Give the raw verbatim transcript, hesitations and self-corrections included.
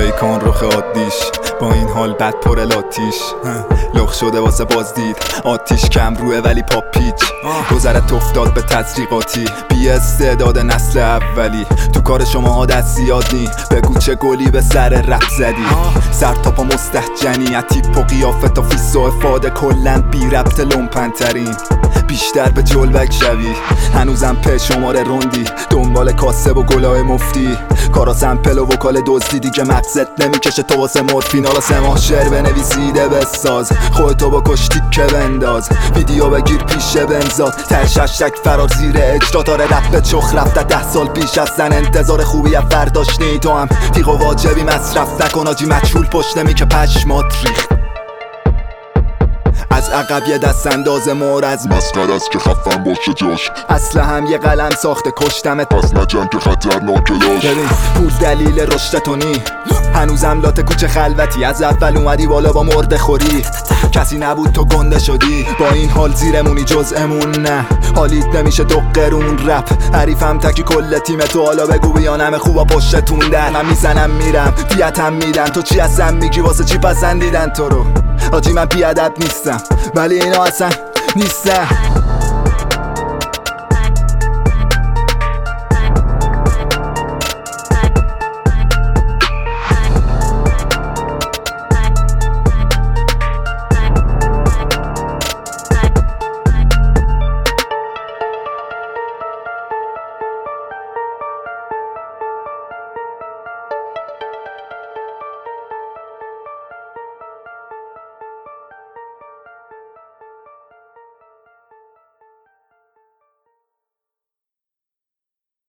پیکان رخ عادیش با این حال بد پر لاتیش لخ شده واسه بازدید آتیش کم روه ولی پاپیچ گذرت افتاد به تزریقاتی بی استعداد نسل اولی تو کار شما ها دست زیاد نی بگو چه گلی به سر رپ زدی سر تا پا مستهجنی اتیپ و قیافت و فیس و افاده کلن بی ربط لومپن ترین بیشتر به جلوک شوی هنوزم په شماره روندی دنبال کاسب و گلاه مفتی کارا سمپل و وکال دزدی دیگه مقصد نمیکشه تو واسه مورفین حالا سه ماه شعر بنویسیده بساز خودتو با کشتی که بنداز ویدیو بگیر پیش بنزاد ترششک فرار زیر اجرا داره رپ چخ رفته ده سال پیش از زن انتظار خوبی فرداش نی تو هم تیغ و واجبی مصرف نکن آجی مجهول پشت نمی که پشمات ریخت از عقب یه دست انداز مورز مسخره است که خفن باشه جاش اصلا هم یه قلم ساخته کشتمت پس نجنگ که خطرناکه داشت ببین پول دلیل رشدتونی هنوزم لات کوچه خلوتی از اول اومدی بالا با مرده خوری کسی نبود تو گنده شدی با این حال زیرمونی جزءمون نه حالیت نمیشه دو قرون رپ حریفم تکی کل تیم تو حالا بگو بیانم خوبا پشتتون در من میزنم میرم دیتم میدن تو چی هستم میگی واسه چی پسندیدن تو رو آجی من بیادب نیستم ولی اینا اصلا نیستم